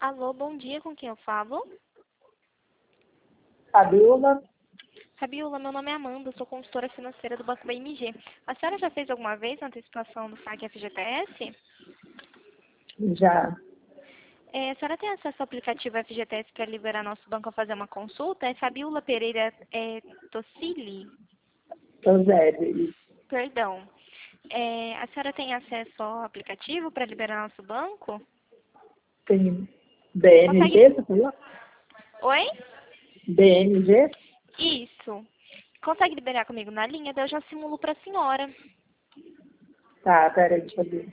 Alô, bom dia, com quem eu falo? Fabiola, Fabiola, meu nome é Amanda, sou consultora financeira do Banco BMG. A senhora já fez alguma vez a antecipação do FAQ FGTS? já, A senhora tem acesso ao aplicativo FGTS para liberar nosso banco a fazer uma consulta? É Fabiola Pereira Tossili? Tosé, Perdão. A senhora tem acesso ao aplicativo para liberar nosso banco? tem Consegue... BMG, você falou? Oi? BMG? Isso. Consegue liberar comigo na linha? Daí eu já simulo para a senhora. Tá, peraí, deixa eu ver.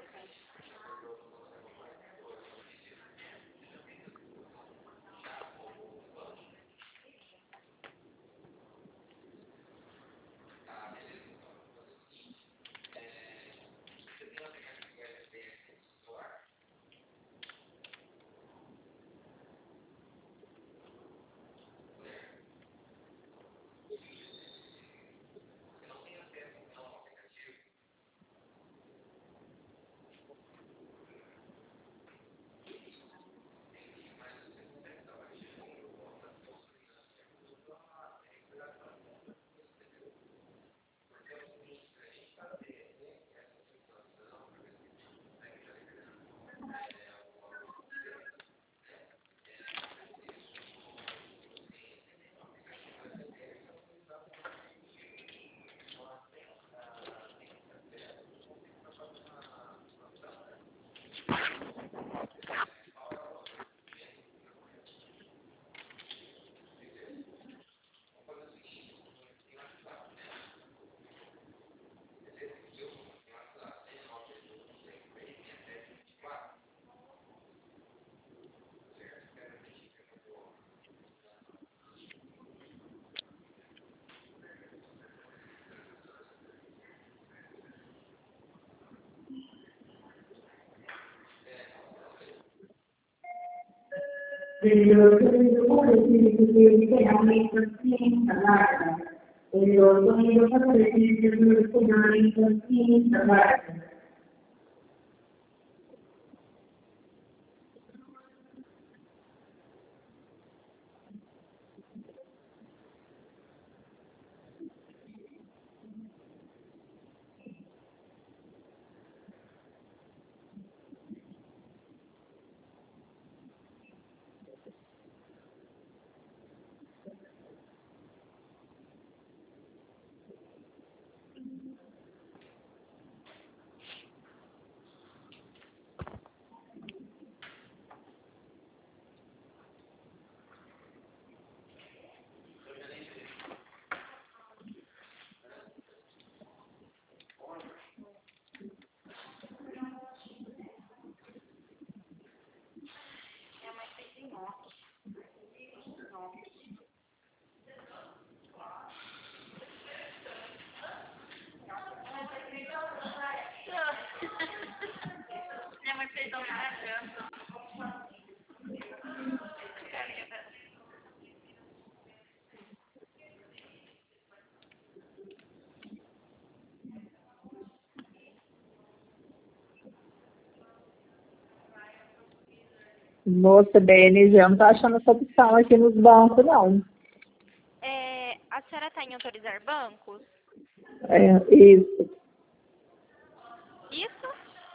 Moça, BNG, eu não tô achando essa opção aqui nos bancos, não. A senhora está em autorizar bancos? É, isso, Isso?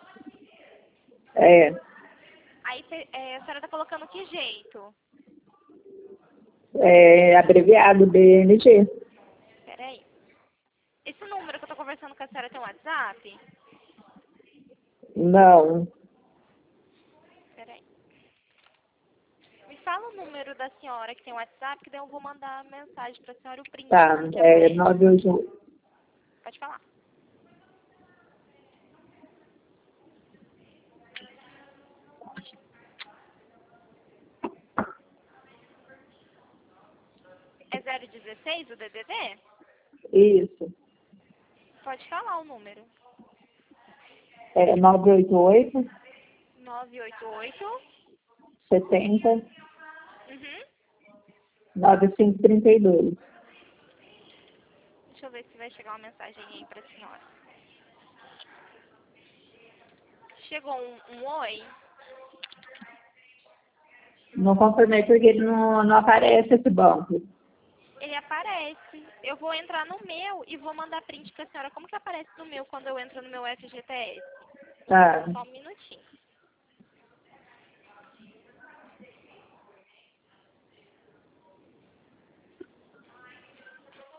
é, Aí a senhora está colocando que jeito? é abreviado BNG. Peraí. Esse número que eu estou conversando com a senhora tem um WhatsApp? Não, Peraí. Me fala o número da senhora que tem WhatsApp, que daí eu vou mandar a mensagem para a senhora o print tá, do link é aberto. 988. Pode falar. É 016 o DDD? Isso, Pode falar o número. é 988 988. 70 Uhum. 9532. Deixa eu ver se vai chegar uma mensagem aí para a senhora. Chegou um oi? Não confirmei porque ele não aparece esse banco. Ele aparece. Eu vou entrar no meu e vou mandar print pra senhora. Como que aparece no meu quando eu entro no meu FGTS? Tá. Só um minutinho.